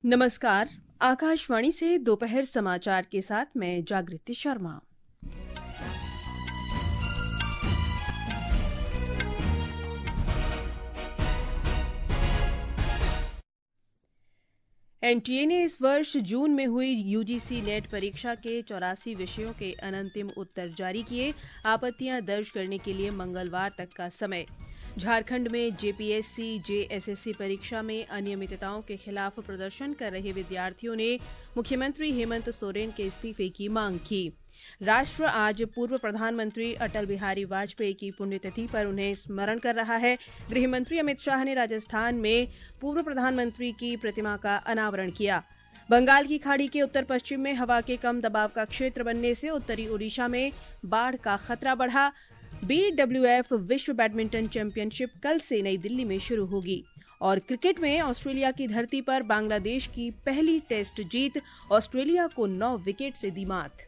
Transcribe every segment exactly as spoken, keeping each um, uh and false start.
नमस्कार। आकाशवाणी से दोपहर समाचार के साथ मैं जागृति शर्मा। एनटीए ने इस वर्ष जून में हुई यूजीसी नेट परीक्षा के चौरासी विषयों के अनंतिम उत्तर जारी किए। आपत्तियां दर्ज करने के लिए मंगलवार तक का समय। झारखंड में जेपीएससी जेएसएससी परीक्षा में अनियमितताओं के खिलाफ प्रदर्शन कर रहे विद्यार्थियों ने मुख्यमंत्री हेमंत सोरेन के इस्तीफे की मांग की। राष्ट्र आज पूर्व प्रधानमंत्री अटल बिहारी वाजपेयी की पुण्यतिथि पर उन्हें स्मरण कर रहा है। गृह मंत्री अमित शाह ने राजस्थान में पूर्व प्रधानमंत्री की प्रतिमा का अनावरण किया। बंगाल की खाड़ी के उत्तर पश्चिम में हवा के कम दबाव का क्षेत्र बनने से उत्तरी ओडिशा में बाढ़ का खतरा बढ़ा। बीडब्ल्यूएफ विश्व बैडमिंटन चैंपियनशिप कल से नई दिल्ली में शुरू होगी। और क्रिकेट में ऑस्ट्रेलिया की धरती पर बांग्लादेश की पहली टेस्ट जीत, ऑस्ट्रेलिया को नौ विकेट से दी मात।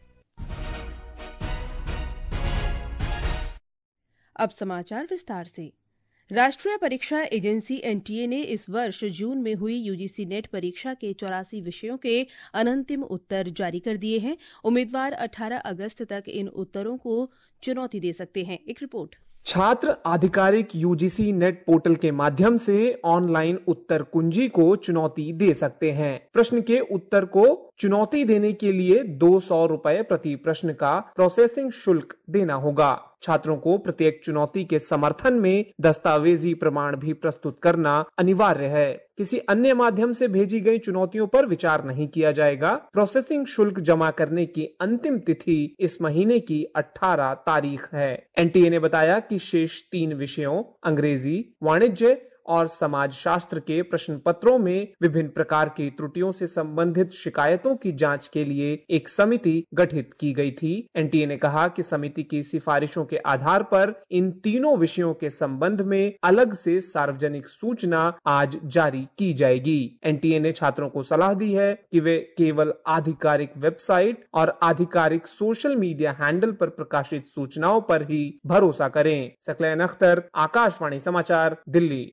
अब समाचार विस्तार से। राष्ट्रीय परीक्षा एजेंसी एनटीए ने इस वर्ष जून में हुई यूजीसी नेट परीक्षा के चौरासी विषयों के अनंतिम उत्तर जारी कर दिए हैं। उम्मीदवार अठारह अगस्त तक इन उत्तरों को चुनौती दे सकते हैं। एक रिपोर्ट। छात्र आधिकारिक यूजीसी नेट पोर्टल के माध्यम से ऑनलाइन उत्तर कुंजी को चुनौती दे सकते हैं। प्रश्न के उत्तर को चुनौती देने के लिए दो सौ रुपए प्रति प्रश्न का प्रोसेसिंग शुल्क देना होगा। छात्रों को प्रत्येक चुनौती के समर्थन में दस्तावेजी प्रमाण भी प्रस्तुत करना अनिवार्य है। किसी अन्य माध्यम से भेजी गई चुनौतियों पर विचार नहीं किया जाएगा। प्रोसेसिंग शुल्क जमा करने की अंतिम तिथि इस महीने की अठारह तारीख है। एनटीए ने बताया कि शेष तीन विषयों अंग्रेजी, वाणिज्य और समाज शास्त्र के प्रश्न पत्रों में विभिन्न प्रकार की त्रुटियों से संबंधित शिकायतों की जांच के लिए एक समिति गठित की गई थी। एनटीए ने कहा कि समिति की सिफारिशों के आधार पर इन तीनों विषयों के संबंध में अलग से सार्वजनिक सूचना आज जारी की जाएगी। एनटीए ने छात्रों को सलाह दी है कि वे केवल आधिकारिक वेबसाइट और आधिकारिक सोशल मीडिया हैंडल पर प्रकाशित सूचनाओं पर ही भरोसा करें। सकलैन अख्तर, आकाशवाणी समाचार, दिल्ली।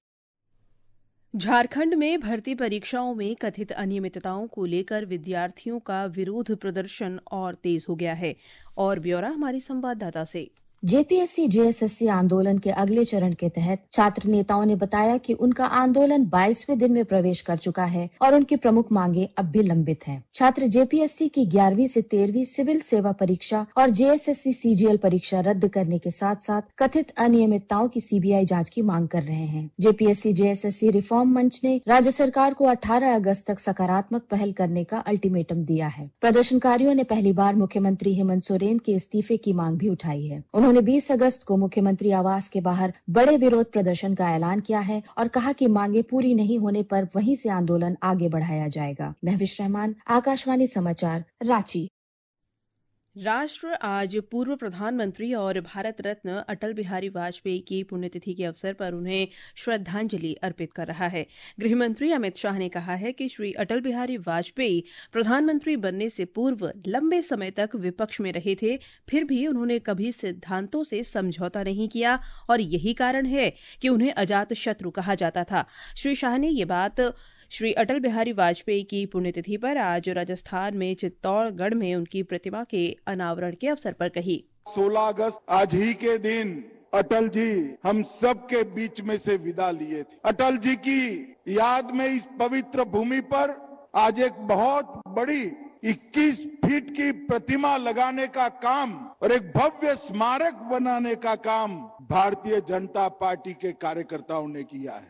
झारखंड में भर्ती परीक्षाओं में कथित अनियमितताओं को लेकर विद्यार्थियों का विरोध प्रदर्शन और तेज हो गया है। और ब्यौरा हमारी संवाददाता से। जेपीएससी जेएसएससी आंदोलन के अगले चरण के तहत छात्र नेताओं ने बताया कि उनका आंदोलन बाईसवें दिन में प्रवेश कर चुका है और उनकी प्रमुख मांगे अब भी लंबित हैं। छात्र जेपीएससी की ग्यारहवीं से तेरहवीं सिविल सेवा परीक्षा और जेएसएससी सीजीएल परीक्षा रद्द करने के साथ साथ कथित अनियमितताओं की सीबीआई जांच की मांग कर रहे हैं। जेपीएससी जेएसएससी रिफॉर्म मंच ने राज्य सरकार को अठारह अगस्त तक सकारात्मक पहल करने का अल्टीमेटम दिया है। प्रदर्शनकारियों ने पहली बार मुख्यमंत्री हेमंत सोरेन के इस्तीफे की मांग भी उठाई है। उन्होंने बीस अगस्त को मुख्यमंत्री आवास के बाहर बड़े विरोध प्रदर्शन का ऐलान किया है और कहा कि मांगे पूरी नहीं होने पर वहीं से आंदोलन आगे बढ़ाया जाएगा। महविश रहमान, आकाशवाणी समाचार, रांची। राष्ट्र आज पूर्व प्रधानमंत्री और भारत रत्न अटल बिहारी वाजपेयी की पुण्यतिथि के अवसर पर उन्हें श्रद्धांजलि अर्पित कर रहा है। गृह मंत्री अमित शाह ने कहा है कि श्री अटल बिहारी वाजपेयी प्रधानमंत्री बनने से पूर्व लंबे समय तक विपक्ष में रहे थे, फिर भी उन्होंने कभी सिद्धांतों से समझौता नहीं किया और यही कारण है कि उन्हें अजात शत्रु कहा जाता था। श्री शाह ने ये बात श्री अटल बिहारी वाजपेयी की पुण्यतिथि पर आज राजस्थान में चित्तौड़गढ़ में उनकी प्रतिमा के अनावरण के अवसर पर कही। सोलह अगस्त आज ही के दिन अटल जी हम सब के बीच में से विदा लिए थे। अटल जी की याद में इस पवित्र भूमि पर आज एक बहुत बड़ी इक्कीस फीट की प्रतिमा लगाने का काम और एक भव्य स्मारक बनाने का काम भारतीय जनता पार्टी के कार्यकर्ताओं ने किया है।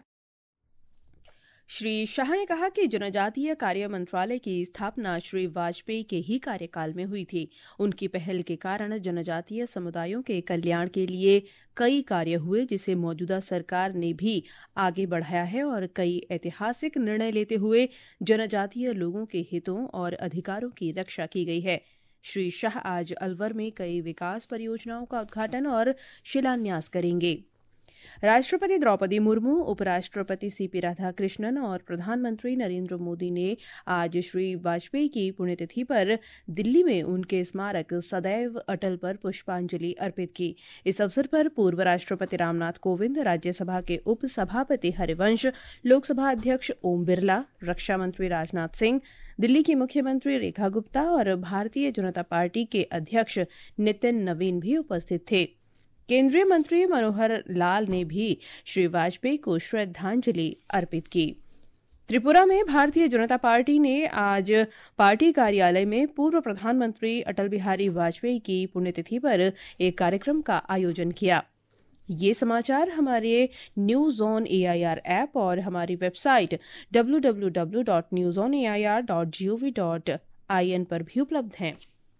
श्री शाह ने कहा कि जनजातीय कार्य मंत्रालय की स्थापना श्री वाजपेयी के ही कार्यकाल में हुई थी। उनकी पहल के कारण जनजातीय समुदायों के कल्याण के लिए कई कार्य हुए, जिसे मौजूदा सरकार ने भी आगे बढ़ाया है और कई ऐतिहासिक निर्णय लेते हुए जनजातीय लोगों के हितों और अधिकारों की रक्षा की गई है। श्री शाह आज अलवर में कई विकास परियोजनाओं का उद्घाटन और शिलान्यास करेंगे। राष्ट्रपति द्रौपदी मुर्मू, उपराष्ट्रपति सीपी राधाकृष्णन और प्रधानमंत्री नरेंद्र मोदी ने आज श्री वाजपेयी की पुण्यतिथि पर दिल्ली में उनके स्मारक सदैव अटल पर पुष्पांजलि अर्पित की। इस अवसर पर पूर्व राष्ट्रपति रामनाथ कोविंद, राज्यसभा के उप सभापति हरिवंश, लोकसभा अध्यक्ष ओम बिरला, रक्षा मंत्री राजनाथ सिंह, दिल्ली की मुख्यमंत्री रेखा गुप्ता और भारतीय जनता पार्टी के अध्यक्ष नितिन नवीन भी उपस्थित थे। केंद्रीय मंत्री मनोहर लाल ने भी श्री वाजपेयी को श्रद्धांजलि अर्पित की। त्रिपुरा में भारतीय जनता पार्टी ने आज पार्टी कार्यालय में पूर्व प्रधानमंत्री अटल बिहारी वाजपेयी की पुण्यतिथि पर एक कार्यक्रम का आयोजन किया। ये समाचार हमारे न्यूज ऑन एआईआर ऐप और हमारी website W W W dot news on A I R dot G O V dot I N पर भी उपलब्ध हैं।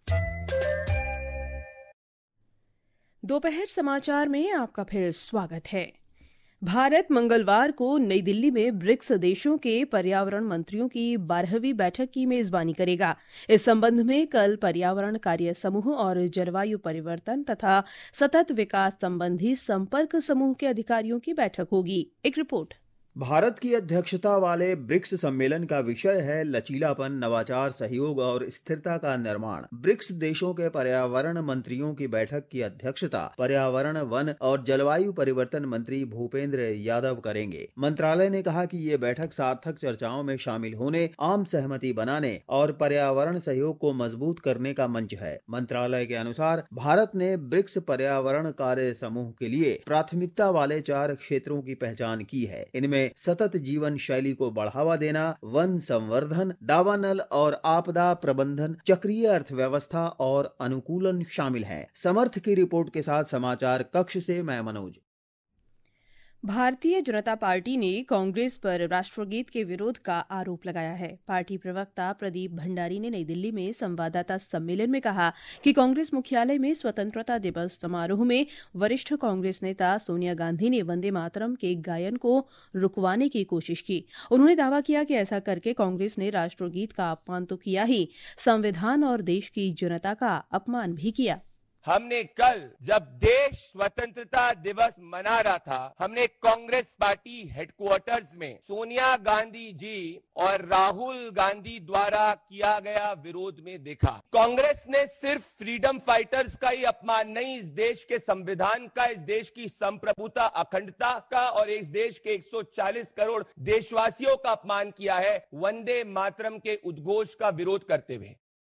दोपहर समाचार में आपका फिर स्वागत है। भारत मंगलवार को नई दिल्ली में ब्रिक्स देशों के पर्यावरण मंत्रियों की बारहवीं बैठक की मेजबानी करेगा। इस संबंध में कल पर्यावरण कार्य समूह और जलवायु परिवर्तन तथा सतत विकास संबंधी संपर्क समूह के अधिकारियों की बैठक होगी। एक रिपोर्ट। भारत की अध्यक्षता वाले ब्रिक्स सम्मेलन का विषय है लचीलापन, नवाचार, सहयोग और स्थिरता का निर्माण। ब्रिक्स देशों के पर्यावरण मंत्रियों की बैठक की अध्यक्षता पर्यावरण, वन और जलवायु परिवर्तन मंत्री भूपेंद्र यादव करेंगे। मंत्रालय ने कहा कि ये बैठक सार्थक चर्चाओं में शामिल होने, आम सहमति बनाने और पर्यावरण सहयोग को मजबूत करने का मंच है। मंत्रालय के अनुसार भारत ने ब्रिक्स पर्यावरण कार्य समूह के लिए प्राथमिकता वाले चार क्षेत्रों की पहचान की है। इनमें सतत जीवन शैली को बढ़ावा देना, वन संवर्धन, दावानल और आपदा प्रबंधन, चक्रीय अर्थव्यवस्था और अनुकूलन शामिल हैं। समर्थ की रिपोर्ट के साथ समाचार कक्ष से मैं मनोज। भारतीय जनता पार्टी ने कांग्रेस पर राष्ट्रगीत के विरोध का आरोप लगाया है। पार्टी प्रवक्ता प्रदीप भंडारी ने नई दिल्ली में संवाददाता सम्मेलन में कहा कि कांग्रेस मुख्यालय में स्वतंत्रता दिवस समारोह में वरिष्ठ कांग्रेस नेता सोनिया गांधी ने वंदे मातरम के गायन को रुकवाने की कोशिश की। उन्होंने दावा किया कि ऐसा करके कांग्रेस ने राष्ट्रगीत का अपमान तो किया ही, संविधान और देश की जनता का अपमान भी किया। हमने कल जब देश स्वतंत्रता दिवस मना रहा था, हमने कांग्रेस पार्टी हेडक्वार्टर्स में सोनिया गांधी जी और राहुल गांधी द्वारा किया गया विरोध में देखा। कांग्रेस ने सिर्फ फ्रीडम फाइटर्स का ही अपमान नहीं, इस देश के संविधान का, इस देश की संप्रभुता, अखंडता का और इस देश के एक सौ चालीस करोड़ देशवासियों का अपमान किया है, वंदे मातरम के उद्घोष का विरोध करते हुए।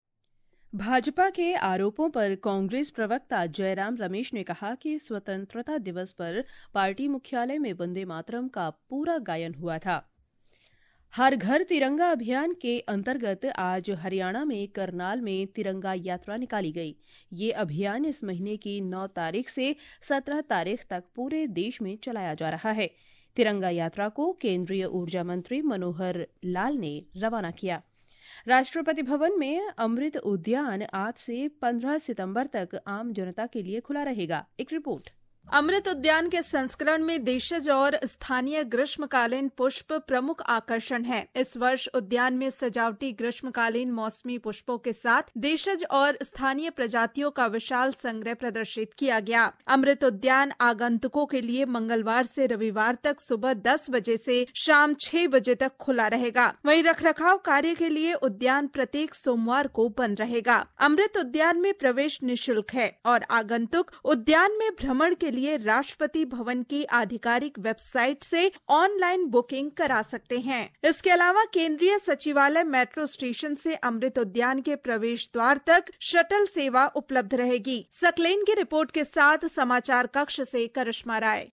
भाजपा के आरोपों पर कांग्रेस प्रवक्ता जयराम रमेश ने कहा कि स्वतंत्रता दिवस पर पार्टी मुख्यालय में वंदे मातरम का पूरा गायन हुआ था। हर घर तिरंगा अभियान के अंतर्गत आज हरियाणा में करनाल में तिरंगा यात्रा निकाली गई। ये अभियान इस महीने की नौ तारीख से सत्रह तारीख तक पूरे देश में चलाया जा रहा है। तिरंगा यात्रा को केंद्रीय ऊर्जा मंत्री मनोहर लाल ने रवाना किया। राष्ट्रपति भवन में अमृत उद्यान आज से पंद्रह सितंबर तक आम जनता के लिए खुला रहेगा। एक रिपोर्ट। अमृत उद्यान के संस्करण में देशज और स्थानीय ग्रीष्मकालीन पुष्प प्रमुख आकर्षण हैं। इस वर्ष उद्यान में सजावटी ग्रीष्मकालीन मौसमी पुष्पों के साथ देशज और स्थानीय प्रजातियों का विशाल संग्रह प्रदर्शित किया गया। अमृत उद्यान आगंतुकों के लिए मंगलवार से रविवार तक सुबह दस बजे से शाम छह बजे तक खुला रहेगा। वहीं रखरखाव कार्य के लिए उद्यान प्रत्येक सोमवार को बंद रहेगा। अमृत उद्यान में प्रवेश निःशुल्क है और आगंतुक उद्यान में भ्रमण के लिए राष्ट्रपति भवन की आधिकारिक वेबसाइट से ऑनलाइन बुकिंग करा सकते हैं। इसके अलावा केंद्रीय सचिवालय मेट्रो स्टेशन से अमृत उद्यान के प्रवेश द्वार तक शटल सेवा उपलब्ध रहेगी। सकलेन की रिपोर्ट के साथ समाचार कक्ष से करिश्मा राय।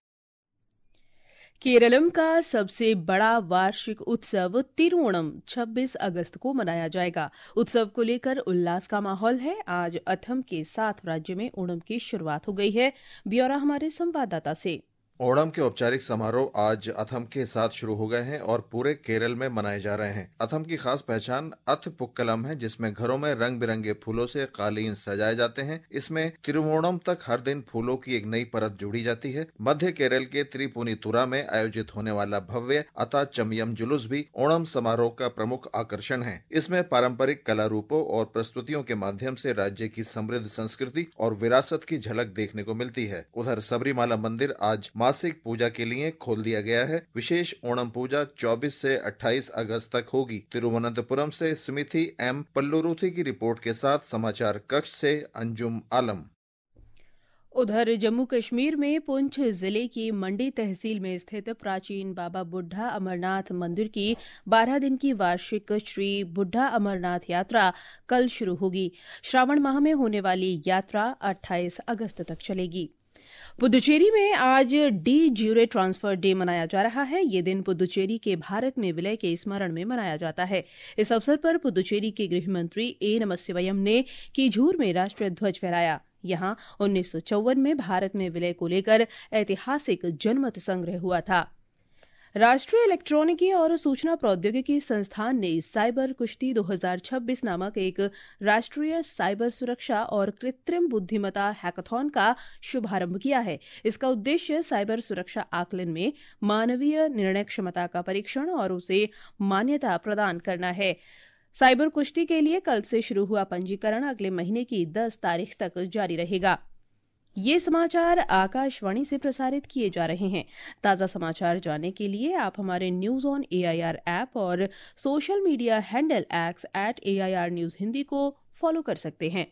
केरलम का सबसे बड़ा वार्षिक उत्सव तिरुओणम छब्बीस अगस्त को मनाया जाएगा। उत्सव को लेकर उल्लास का माहौल है। आज अथम के साथ राज्य में ओणम की शुरुआत हो गई है। ब्यौरा हमारे संवाददाता से। ओणम के औपचारिक समारोह आज अथम के साथ शुरू हो गए हैं और पूरे केरल में मनाए जा रहे हैं। अथम की खास पहचान अथ पुक्कलम है, जिसमें घरों में रंग बिरंगे फूलों से कालीन सजाए जाते हैं। इसमें तिरुवोणम तक हर दिन फूलों की एक नई परत जोड़ी जाती है। मध्य केरल के त्रिपुनितुरा में आयोजित होने वाला भव्य अता चमयम जुलूस भी ओणम समारोह का प्रमुख आकर्षण है। इसमें पारंपरिक कला रूपों और प्रस्तुतियों के माध्यम से राज्य की समृद्ध संस्कृति और विरासत की झलक देखने को मिलती है। उधर सबरीमाला मंदिर आज मासिक पूजा के लिए खोल दिया गया है। विशेष ओणम पूजा चौबीस से अट्ठाईस अगस्त तक होगी। तिरुवनंतपुरम से सुमिथि एम पल्लुरुथी की रिपोर्ट के साथ समाचार कक्ष से अंजुम आलम। उधर जम्मू कश्मीर में पुंछ जिले की मंडी तहसील में स्थित प्राचीन बाबा बुड्ढा अमरनाथ मंदिर की बारह दिन की वार्षिक श्री बुड्ढा अमरनाथ यात्रा कल शुरू होगी। श्रावण माह में होने वाली यात्रा अट्ठाईस अगस्त तक चलेगी। पुदुचेरी में आज डी ज्यूरे ट्रांसफर डे मनाया जा रहा है। ये दिन पुदुचेरी के भारत में विलय के स्मरण में मनाया जाता है। इस अवसर पर पुदुचेरी के गृह मंत्री ए नमस्यवयम ने कीझूर में राष्ट्रीय ध्वज फहराया। यहां उन्नीस सौ चौवन में भारत में विलय को लेकर ऐतिहासिक जनमत संग्रह हुआ था। राष्ट्रीय इलेक्ट्रॉनिकी और सूचना प्रौद्योगिकी संस्थान ने साइबर कुश्ती दो हज़ार छब्बीस नामक एक राष्ट्रीय साइबर सुरक्षा और कृत्रिम बुद्धिमत्ता हैकाथॉन का शुभारंभ किया है। इसका उद्देश्य साइबर सुरक्षा आकलन में मानवीय निर्णय क्षमता का परीक्षण और उसे मान्यता प्रदान करना है। साइबर कुश्ती के लिए कल से शुरू हुआ पंजीकरण अगले महीने की दस तारीख तक जारी रहेगा। ये समाचार आकाशवाणी से प्रसारित किए जा रहे हैं। ताज़ा समाचार जानने के लिए आप हमारे न्यूज ऑन एआईआर ऐप और social media handle X at AIR news Hindi को फॉलो कर सकते हैं।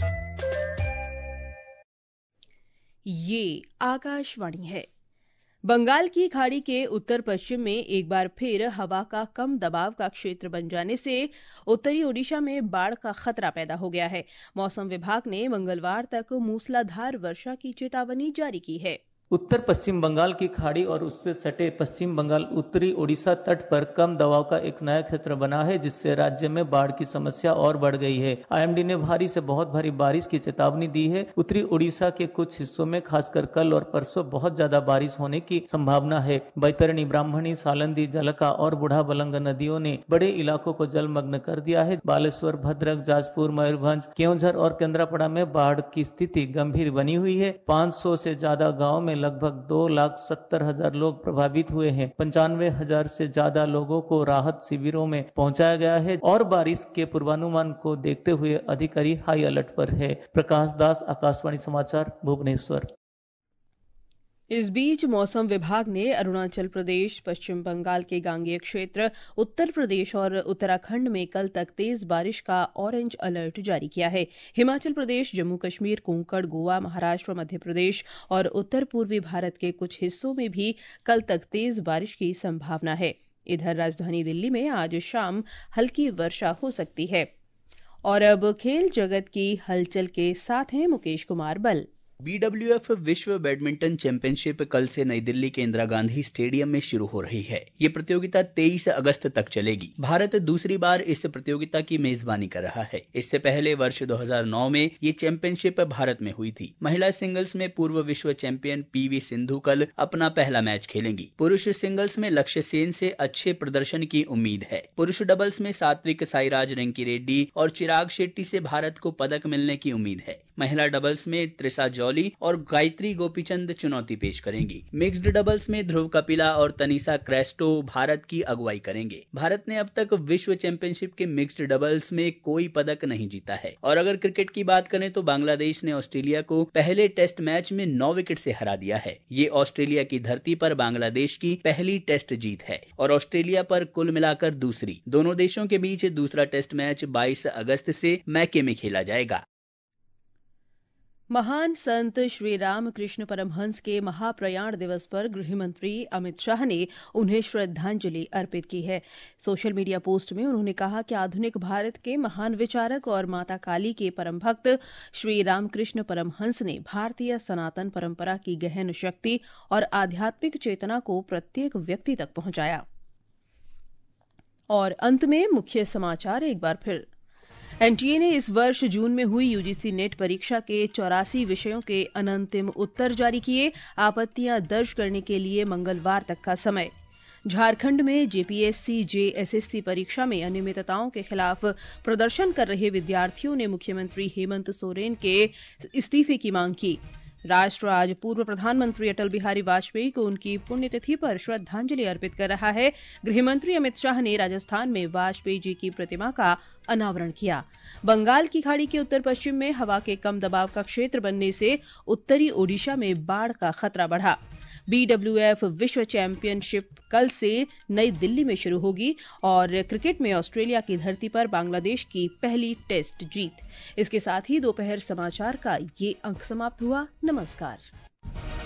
ये आकाशवाणी है। बंगाल की खाड़ी के उत्तर पश्चिम में एक बार फिर हवा का कम दबाव का क्षेत्र बन जाने से उत्तरी ओडिशा में बाढ़ का खतरा पैदा हो गया है। मौसम विभाग ने मंगलवार तक मूसलाधार वर्षा की चेतावनी जारी की है। उत्तर पश्चिम बंगाल की खाड़ी और उससे सटे पश्चिम बंगाल उत्तरी ओडिशा तट पर कम दबाव का एक नया क्षेत्र बना है, जिससे राज्य में बाढ़ की समस्या और बढ़ गई है। आईएमडी ने भारी से बहुत भारी बारिश की चेतावनी दी है। उत्तरी ओडिशा के कुछ हिस्सों में खासकर कल और परसों बहुत ज्यादा बारिश होने की संभावना है। बैतरणी, ब्राह्मणी, सालंदी, जलका और बूढ़ा बलंग नदियों ने बड़े इलाकों को जलमग्न कर दिया है। बालेश्वर, भद्रक, जाजपुर, मयूरभंज, केवंझर और केंद्रापड़ा में बाढ़ की स्थिति गंभीर बनी हुई है। पाँच सौ से ज्यादा गाँव में लगभग दो लाख सत्तर हजार लोग प्रभावित हुए हैं। पंचानवे हजार से ज्यादा लोगों को राहत शिविरों में पहुंचाया गया है और बारिश के पूर्वानुमान को देखते हुए अधिकारी हाई अलर्ट पर है। प्रकाश दास, आकाशवाणी समाचार, भुवनेश्वर। इस बीच मौसम विभाग ने अरुणाचल प्रदेश, पश्चिम बंगाल के गांगेय क्षेत्र, उत्तर प्रदेश और उत्तराखंड में कल तक तेज बारिश का ऑरेंज अलर्ट जारी किया है। हिमाचल प्रदेश, जम्मू कश्मीर, कोंकण, गोवा, महाराष्ट्र, मध्य प्रदेश और उत्तर पूर्वी भारत के कुछ हिस्सों में भी कल तक तेज बारिश की संभावना है। इधर राजधानी दिल्ली में आज शाम हल्की वर्षा हो सकती है। और अब खेल जगत की हलचल के साथ हैं मुकेश कुमार बल। बीडब्ल्यूएफ विश्व बैडमिंटन चैंपियनशिप कल से नई दिल्ली के इंदिरा गांधी स्टेडियम में शुरू हो रही है। ये प्रतियोगिता तेईस अगस्त तक चलेगी। भारत दूसरी बार इस प्रतियोगिता की मेजबानी कर रहा है। इससे पहले वर्ष दो हज़ार नौ में ये चैंपियनशिप भारत में हुई थी। महिला सिंगल्स में पूर्व विश्व चैंपियन पीवी सिंधु कल अपना पहला मैच खेलेंगी। पुरुष सिंगल्स में लक्ष्य सेन से अच्छे प्रदर्शन की उम्मीद है। पुरुष डबल्स में सात्विक साईराज रंकी रेड्डी और चिराग शेट्टी से भारत को पदक मिलने की उम्मीद है। महिला डबल्स में त्रिशा जॉली और गायत्री गोपीचंद चुनौती पेश करेंगी। मिक्स्ड डबल्स में ध्रुव कपिला और तनिषा क्रेस्टो भारत की अगुवाई करेंगे। भारत ने अब तक विश्व चैंपियनशिप के मिक्स्ड डबल्स में कोई पदक नहीं जीता है। और अगर क्रिकेट की बात करें तो बांग्लादेश ने ऑस्ट्रेलिया को पहले टेस्ट मैच में नौ विकेट से हरा दिया है। ये ऑस्ट्रेलिया की धरती पर बांग्लादेश की पहली टेस्ट जीत है और ऑस्ट्रेलिया पर कुल मिलाकर दूसरी। दोनों देशों के बीच दूसरा टेस्ट मैच बाईस अगस्त से मैके में खेला जाएगा। महान संत श्री रामकृष्ण परमहंस के महाप्रयाण दिवस पर गृह मंत्री अमित शाह ने उन्हें श्रद्धांजलि अर्पित की है। सोशल मीडिया पोस्ट में उन्होंने कहा कि आधुनिक भारत के महान विचारक और माता काली के परम भक्त श्री रामकृष्ण परमहंस ने भारतीय सनातन परंपरा की गहन शक्ति और आध्यात्मिक चेतना को प्रत्येक व्यक्ति तक पहुंचाया। और अंत में मुख्य समाचार एक बार फिर। एनटीए ने इस वर्ष जून में हुई यूजीसी नेट परीक्षा के चौरासी विषयों के अनंतिम उत्तर जारी किए। आपत्तियां दर्ज करने के लिए मंगलवार तक का समय। झारखंड में जेपीएससी जेएसएससी परीक्षा में अनियमितताओं के खिलाफ प्रदर्शन कर रहे विद्यार्थियों ने मुख्यमंत्री हेमंत सोरेन के इस्तीफे की मांग की। राष्ट्र आज पूर्व प्रधानमंत्री अटल बिहारी वाजपेयी को उनकी पुण्यतिथि पर श्रद्धांजलि अर्पित कर रहा है। गृहमंत्री अमित शाह ने राजस्थान में वाजपेयी जी की प्रतिमा का अनावरण किया। बंगाल की खाड़ी के उत्तर पश्चिम में हवा के कम दबाव का क्षेत्र बनने से उत्तरी ओडिशा में बाढ़ का खतरा बढ़ा। बी डब्ल्यू एफ विश्व चैंपियनशिप कल से नई दिल्ली में शुरू होगी और क्रिकेट में ऑस्ट्रेलिया की धरती पर बांग्लादेश की पहली टेस्ट जीत। इसके साथ ही दोपहर समाचार का ये अंक समाप्त हुआ। नमस्कार।